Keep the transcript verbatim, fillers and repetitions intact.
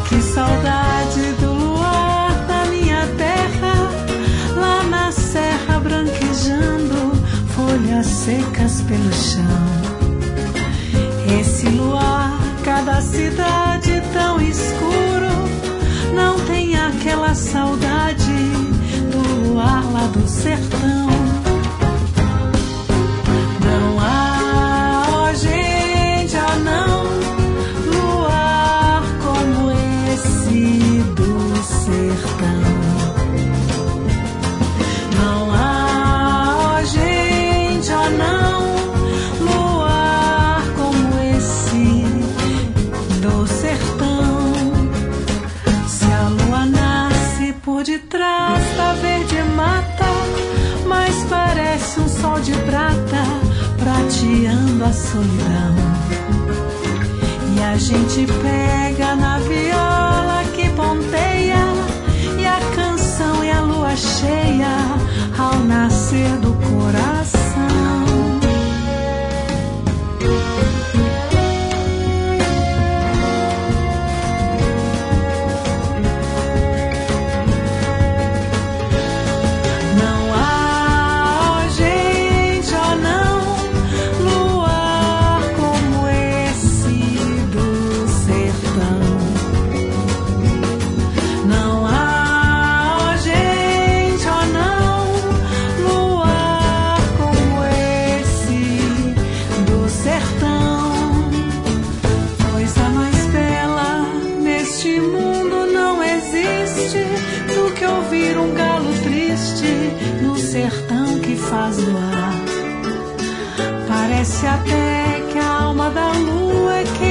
Que saudade do luar da minha terra, lá na serra branquejando, folhas secas pelo chão. Esse luar, cada cidade tão escuro, não tem aquela saudade do luar lá do sertão. Não há, ó gente, ó não, luar como esse do sertão. Não há, ó gente, ó não, luar como esse do sertão. Se a lua nasce por detrás da verde mata, mas parece um sol de prata prateando a solidão. E a gente pega na viola que ponteia, e a canção e a lua cheia ao nascer do coração. Não há, ó gente, ó não, luar como esse do sertão. Não há, ó gente, ó não, luar como esse do sertão. Coisa mais bela neste mundo não existe do que ouvir um galo triste no sertão que faz luar. Parece até que a alma da lua é que